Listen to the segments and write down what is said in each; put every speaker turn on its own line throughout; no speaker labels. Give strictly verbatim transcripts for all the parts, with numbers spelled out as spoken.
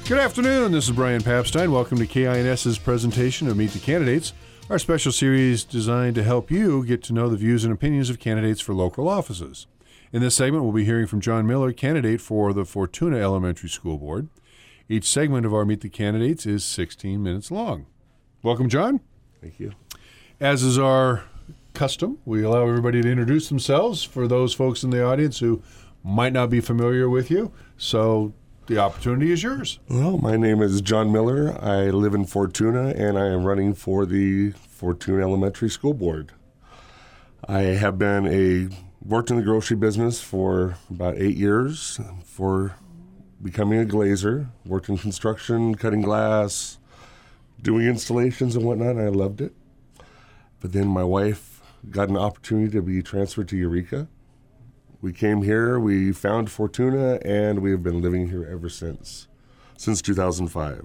Good afternoon. This is Brian Papstein. Welcome to K I N S's presentation of Meet the Candidates, our special series designed to help you get to know the views and opinions of candidates for local offices. In this segment, we'll be hearing from John Miller, candidate for the Fortuna Elementary School Board. Each segment of our Meet the Candidates is sixteen minutes long. Welcome, John.
Thank you.
As is our custom, we allow everybody to introduce themselves for those folks in the audience who might not be familiar with you. So the opportunity is yours.
Well, my name is John Miller. I live in Fortuna, and I am running for the Fortuna Elementary School Board. I have been a worked in the grocery business for about eight years for becoming a glazer, worked in construction, cutting glass, doing installations and whatnot, and I loved it. But then my wife got an opportunity to be transferred to Eureka. We came here, we found Fortuna, and we have been living here ever since, since two thousand five.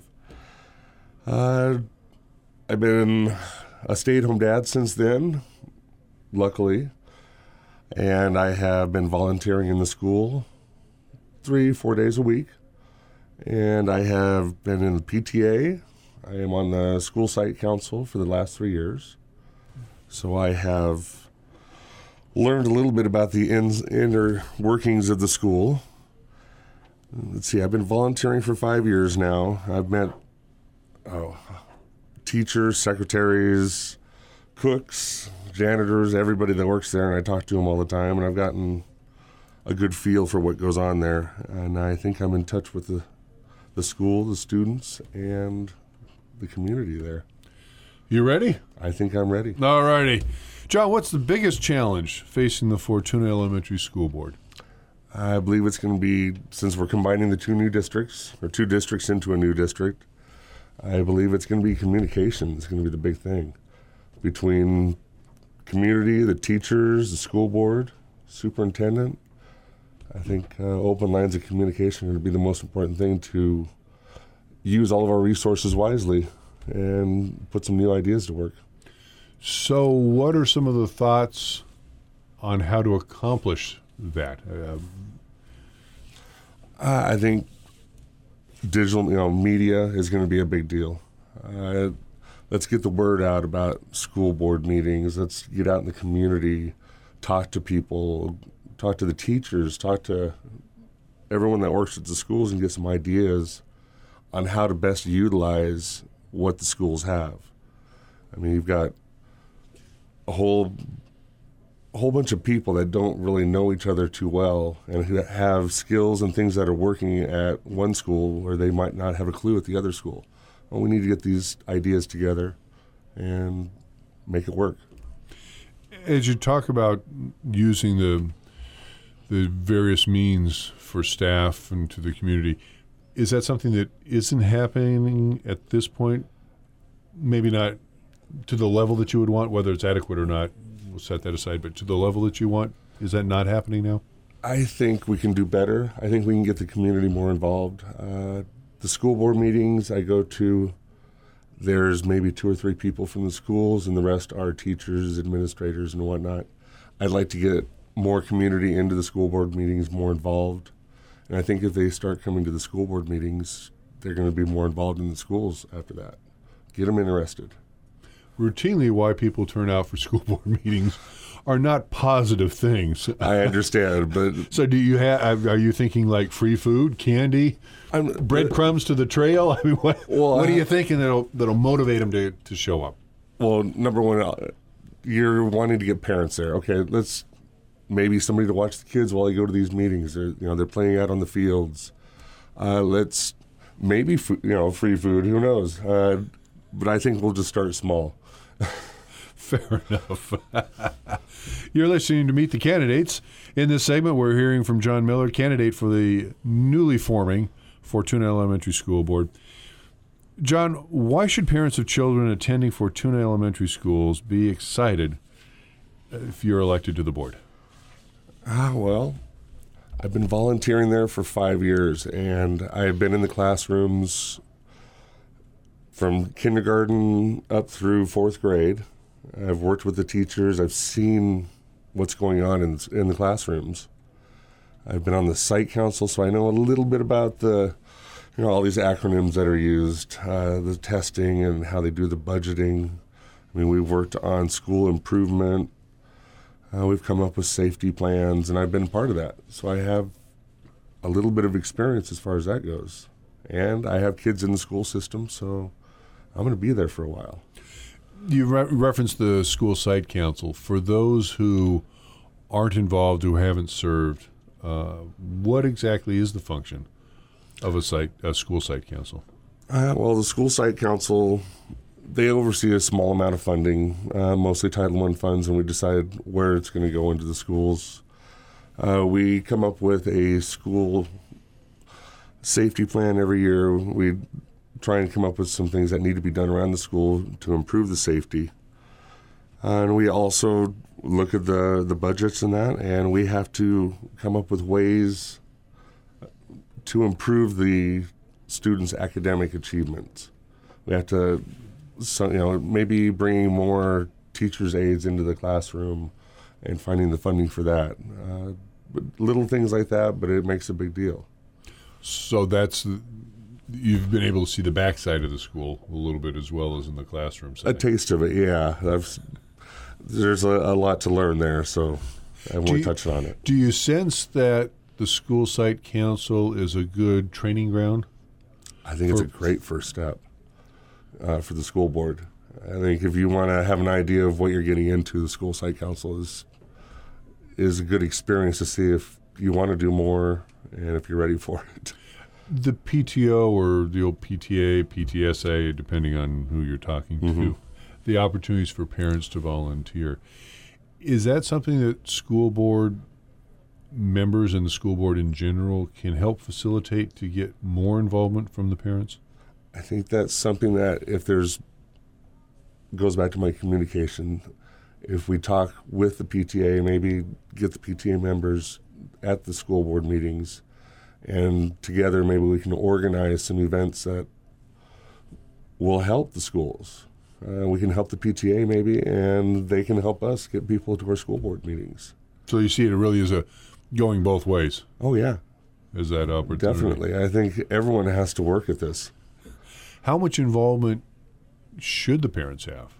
Uh, I've been a stay-at-home dad since then, luckily, and I have been volunteering in the school three, four days a week, and I have been in the P T A. I am on the school site council for the last three years, so I have learned a little bit about the ins, inner workings of the school. Let's see, I've been volunteering for five years now. I've met oh, teachers, secretaries, cooks, janitors, everybody that works there, and I talk to them all the time, and I've gotten a good feel for what goes on there. And I think I'm in touch with the, the school, the students, and the community there.
You ready?
I think I'm ready.
All righty. John, what's the biggest challenge facing the Fortuna Elementary School Board?
I believe it's going to be, since we're combining the two new districts, or two districts into a new district, I believe it's going to be communication. It's going to be the big thing between community, the teachers, the school board, superintendent. I think uh, open lines of communication are going to be the most important thing to use all of our resources wisely and put some new ideas to work.
So what are some of the thoughts on how to accomplish that? Uh,
uh, I think digital, you know, media is going to be a big deal. Uh, let's get the word out about school board meetings. Let's get out in the community, talk to people, talk to the teachers, talk to everyone that works at the schools and get some ideas on how to best utilize what the schools have. I mean, you've got a whole a whole bunch of people that don't really know each other too well and who have skills and things that are working at one school where they might not have a clue at the other school. Well, we need to get these ideas together and make it work.
As you talk about using the the various means for staff and to the community, is that something that isn't happening at this point? Maybe not to the level that you would want, whether it's adequate or not, we'll set that aside, but to the level that you want, is that not happening now?
I think we can do better. I think we can get the community more involved. Uh, the school board meetings I go to, there's maybe two or three people from the schools, and the rest are teachers, administrators, and whatnot. I'd like to get more community into the school board meetings, more involved. And I think if they start coming to the school board meetings, they're going to be more involved in the schools after that. Get them interested.
Routinely, why people turn out for school board meetings are not positive things.
I understand, but
so do you have? Are you thinking like free food, candy,
I'm,
breadcrumbs to the trail? I mean, what,
well,
what
I,
are you thinking that'll that'll motivate them to to show up?
Well, number one, you're wanting to get parents there. Okay, let's maybe somebody to watch the kids while they go to these meetings. They're, you know, they're playing out on the fields. Uh, let's maybe you know free food. Who knows? Uh, but I think we'll just start small.
Fair enough. You're listening to Meet the Candidates. In this segment, we're hearing from John Miller, candidate for the newly forming Fortuna Elementary School Board. John, why should parents of children attending Fortuna Elementary Schools be excited if you're elected to the board?
Ah, well, I've been volunteering there for five years, and I've been in the classrooms from kindergarten up through fourth grade. I've worked with the teachers. I've seen what's going on in, in the classrooms. I've been on the site council, so I know a little bit about the you know, all these acronyms that are used, uh, the testing and how they do the budgeting. I mean, we've worked on school improvement. Uh, we've come up with safety plans, and I've been part of that. So I have a little bit of experience as far as that goes. And I have kids in the school system, so I'm going to be there for a while.
You re- referenced the school site council. For those who aren't involved, who haven't served, uh, what exactly is the function of a site, a school site council?
Uh, well, the school site council, they oversee a small amount of funding, uh, mostly Title One funds, and we decide where it's going to go into the schools. Uh, we come up with a school safety plan every year. We try and come up with some things that need to be done around the school to improve the safety. Uh, and we also look at the, the budgets and that, and we have to come up with ways to improve the students' academic achievements. We have to, so, you know, maybe bringing more teachers' aides into the classroom and finding the funding for that. Uh, but little things like that, but it makes a big deal.
So that's, you've been able to see the backside of the school a little bit as well as in the classroom setting.
A taste of it, yeah. I've, there's a, a lot to learn there, so I won't touch on it.
Do you sense that the school site council is a good training ground?
I think it's a great first step uh, for the school board. I think if you want to have an idea of what you're getting into, the school site council is is a good experience to see if you want to do more and if you're ready for it.
The P T O or the old P T A, P T S A, depending on who you're talking
mm-hmm.
to, the opportunities for parents to volunteer. Is that something that school board members and the school board in general can help facilitate to get more involvement from the parents?
I think that's something that if there's, goes back to my communication, if we talk with the P T A, maybe get the P T A members at the school board meetings, and together maybe we can organize some events that will help the schools. Uh, we can help the P T A maybe, and they can help us get people to our school board meetings.
So you see it really as a going both ways.
Oh, yeah.
Is that opportunity?
Definitely. I think everyone has to work at this.
How much involvement should the parents have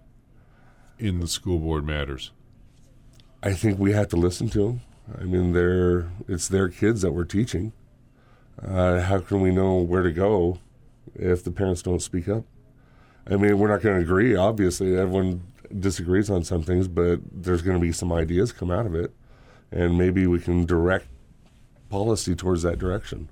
in the school board matters?
I think we have to listen to them. I mean, they're, it's their kids that we're teaching. Uh, how can we know where to go if the parents don't speak up? I mean, we're not going to agree, obviously. Everyone disagrees on some things, but there's going to be some ideas come out of it, and maybe we can direct policy towards that direction.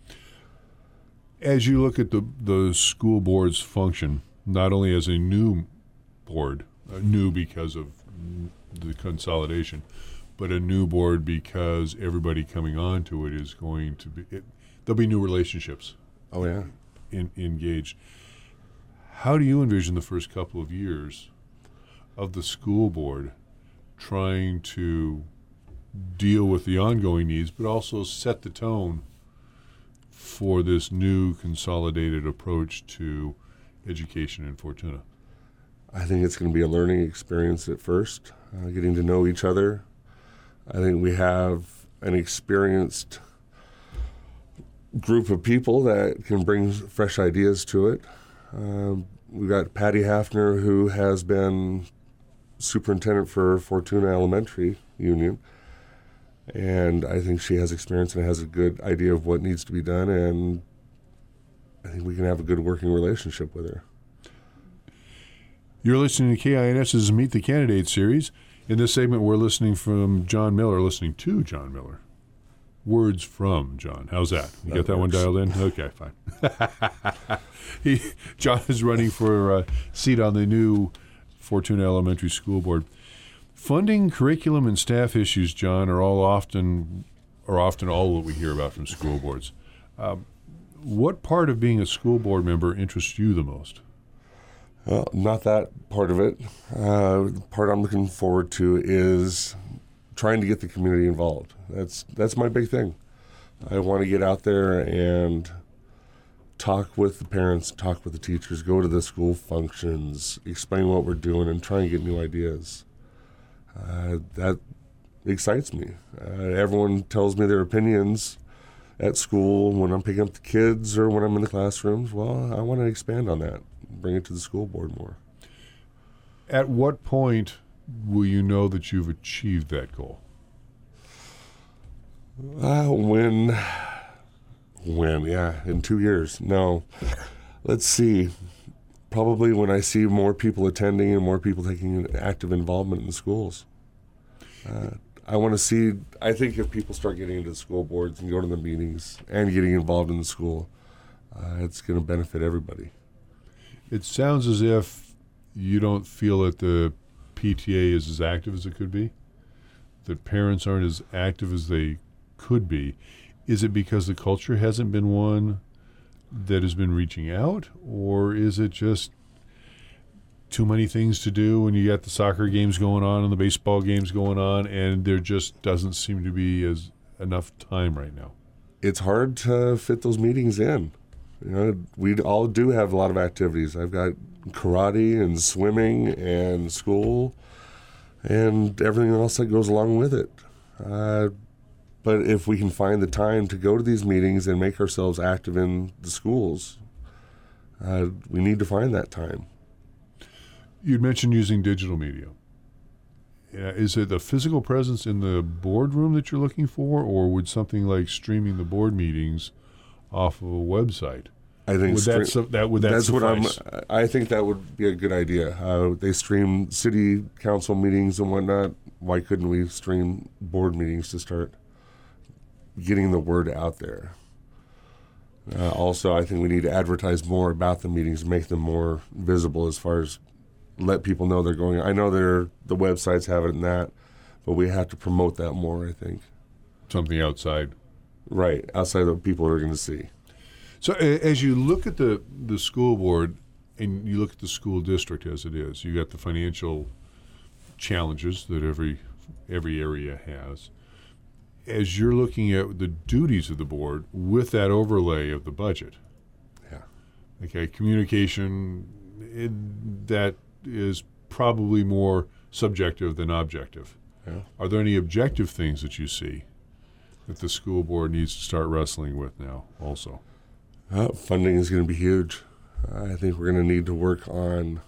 As you look at the, the school board's function, not only as a new board, uh, new because of the consolidation, but a new board because everybody coming on to it is going to be, it, there'll be new relationships.
Oh, yeah.
In, engaged. How do you envision the first couple of years of the school board trying to deal with the ongoing needs, but also set the tone for this new consolidated approach to education in Fortuna?
I think it's going to be a learning experience at first, uh, getting to know each other. I think we have an experienced group of people that can bring fresh ideas to it. Um, we've got Patty Hafner, who has been superintendent for Fortuna Elementary Union, and I think she has experience and has a good idea of what needs to be done, and I think we can have a good working relationship with her.
You're listening to K I N S's Meet the Candidate series. In this segment, we're listening from John Miller, listening to John Miller. Words from John. How's that? You
that
got that
works.
one dialed in? Okay, fine. he, John is running for a seat on the new Fortuna Elementary School Board. Funding, curriculum, and staff issues, John, are all often are often all that we hear about from school boards. Um, what part of being a school board member interests you the most?
Well, not that part of it. Uh, the part I'm looking forward to is trying to get the community involved. That's that's my big thing. I want to get out there and talk with the parents, talk with the teachers, go to the school functions, explain what we're doing, and try and get new ideas. Uh, that excites me. Uh, everyone tells me their opinions, at school, when I'm picking up the kids or when I'm in the classrooms, well, I want to expand on that, bring it to the school board more.
At what point will you know that you've achieved that goal?
Uh, when, when, yeah, in two years. No, let's see. Probably when I see more people attending and more people taking an active involvement in the schools. Uh, I want to see, I think if people start getting into the school boards and go to the meetings and getting involved in the school, uh, it's going to benefit everybody.
It sounds as if you don't feel that the P T A is as active as it could be, that parents aren't as active as they could be. Is it because the culture hasn't been one that has been reaching out, or is it just too many things to do when you got the soccer games going on and the baseball games going on, and there just doesn't seem to be as enough time right now?
It's hard to fit those meetings in. You know, we all do have a lot of activities. I've got karate and swimming and school and everything else that goes along with it. Uh, but if we can find the time to go to these meetings and make ourselves active in the schools, uh, we need to find that time.
You'd mentioned using digital media. Uh, is it the physical presence in the boardroom that you're looking for, or would something like streaming the board meetings off of a website?
I think
would
stre-
that, su- that would that
that's
suffice?
what I'm. I think that would be a good idea. Uh, they stream city council meetings and whatnot. Why couldn't we stream board meetings to start getting the word out there? Uh, also, I think we need to advertise more about the meetings, make them more visible as far as let people know they're going. I know they're, the websites have it and that, but we have to promote that more, I think.
Something outside.
Right, outside that people are going to see.
So a- as you look at the, the school board and you look at the school district as it is, you got the financial challenges that every every area has. As you're looking at the duties of the board with that overlay of the budget,
Yeah.
okay, communication, it, that is probably more subjective than objective.
Yeah.
Are there any objective things that you see that the school board needs to start wrestling with now also?
Uh, funding is going to be huge. I think we're going to need to work on,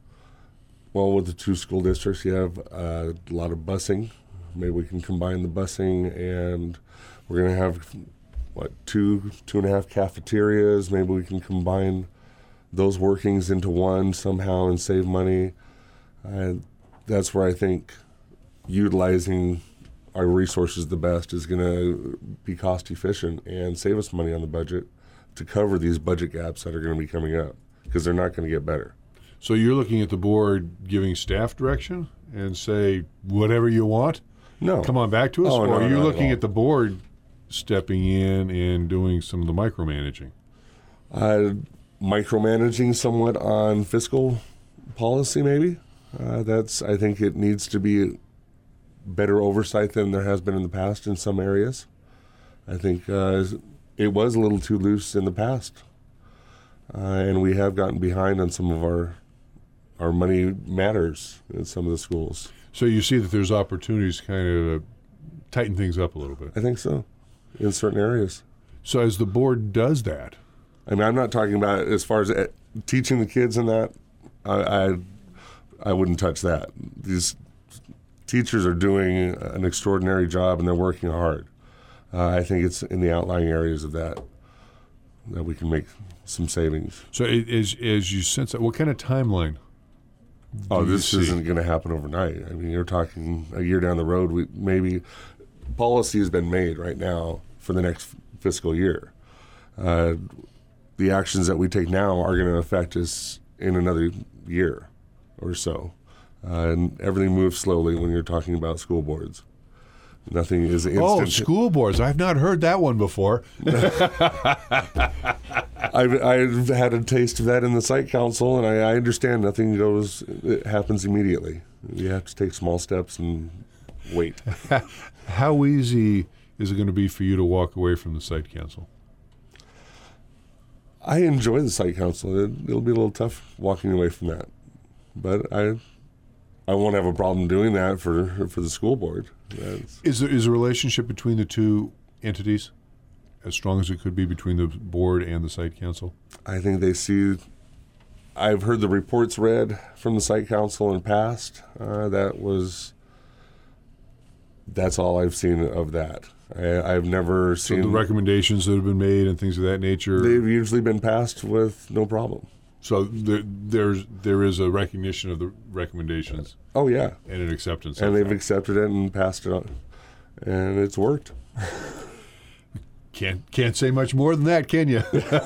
well, with the two school districts, you have uh, a lot of busing. Maybe we can combine the busing, and we're going to have, what, two, two and a half cafeterias. Maybe we can combine those workings into one somehow and save money. Uh, that's where I think utilizing our resources the best is going to be cost efficient and save us money on the budget to cover these budget gaps that are going to be coming up, because they're not going to get better.
So you're looking at the board giving staff direction and say, whatever you want,
No.
come on back to us?
Oh,
or
no,
are you
not at
looking
all.
at the board stepping in and doing some of the micromanaging?
Uh, micromanaging somewhat on fiscal policy, maybe. Uh, that's. I think it needs to be better oversight than there has been in the past in some areas. I think uh, it was a little too loose in the past, uh, and we have gotten behind on some of our our money matters in some of the schools.
So you see that there's opportunities to kind of tighten things up a little bit.
I think so, in certain areas.
So as the board does that,
I mean, I'm not talking about as far as uh, teaching the kids and that. I, I I wouldn't touch that. These teachers are doing an extraordinary job and they're working hard. Uh, I think it's in the outlying areas of that that we can make some savings.
so it, as, as you sense that, what kind of timeline?
Oh,
do you
this
see?
isn't going to happen overnight. I mean, you're talking a year down the road. We maybe policy has been made right now for the next fiscal year. Uh, the actions that we take now are going to affect us in another year or so. Uh, and everything moves slowly when you're talking about school boards. Nothing is instant.
Oh, school boards. I've not heard that one before.
I've, I've had a taste of that in the site council, and I, I understand nothing goes, it happens immediately. You have to take small steps and wait.
How easy is it going to be for you to walk away from the site council?
I enjoy the site council. It, it'll be a little tough walking away from that, but I, I won't have a problem doing that for for the school board. That's,
Is there is a relationship between the two entities as strong as it could be between the board and the site council?
I think they see. I've heard the reports read from the site council in the past. Uh, that was. That's all I've seen of that. I, I've never
So
seen
the recommendations that have been made and things of that nature.
They've usually been passed with no problem.
So there, there's there is a recognition of the recommendations
Oh yeah,
and an acceptance.
and
of
they've
that.
accepted it and passed it on, and it's worked.
Can't can't say much more than that, can you?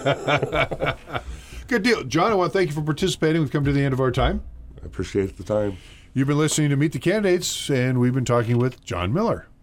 Good deal, John. I want to thank you for participating. We've come to the end of our time.
I appreciate the time.
You've been listening to Meet the Candidates, and we've been talking with John Miller.